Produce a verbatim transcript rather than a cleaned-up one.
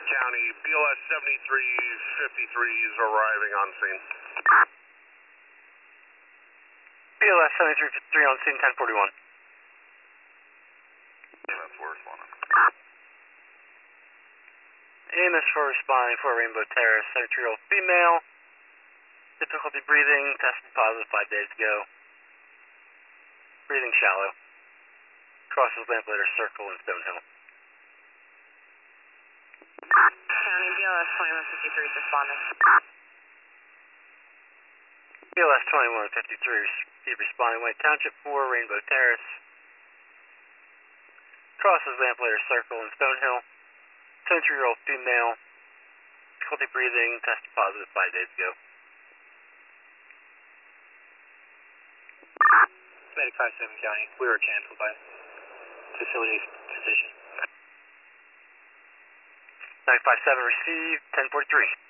County, B L S seventy-three fifty-three is arriving on scene. B L S seventy-three fifty-three on scene, ten forty-one. Yeah, that's where responding. A M S four responding for Rainbow Terrace, seventy-three-year-old female. Difficulty breathing, tested positive five days ago. Breathing shallow. Crosses Lamplighter Circle in Stonehill. County, B L S twenty-one fifty-three is responding. B L S twenty-one fifty-three is responding. White Township four, Rainbow Terrace. Crosses Lamplighter Circle in Stonehill. seventy-three-year-old female. Difficulty breathing, tested positive five days ago. Medic five seven County, we were canceled by facility's decision. nine five seven received, ten forty-three.